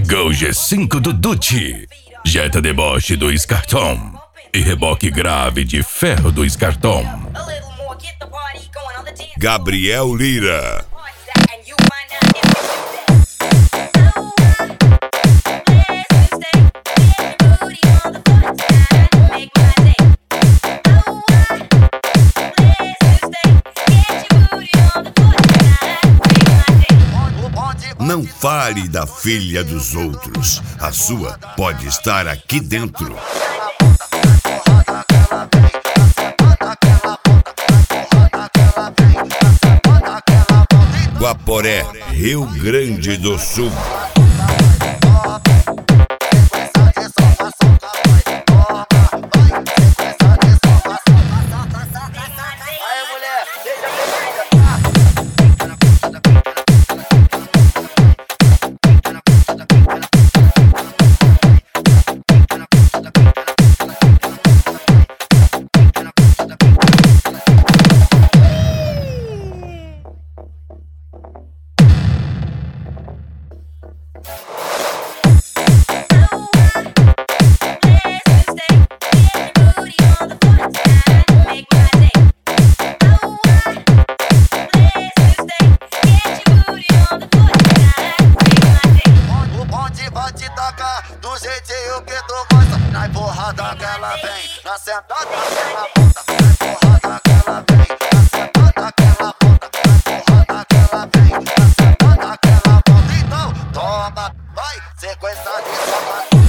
Gol G5 do Dutti, jeta deboche do Scarton e reboque grave de ferro do Scarton. Gabriel Lira. Não fale da filha dos outros. A sua pode estar aqui dentro. Guaporé, Rio Grande do Sul. Do jeitinho que tu gosta, na empurrada que ela vem, na sentada que ela bota, na empurrada que ela vem, na sentada que ela bota, na empurrada que ela vem, na sentada que ela bota. Então, toma, vai, sequência de toma.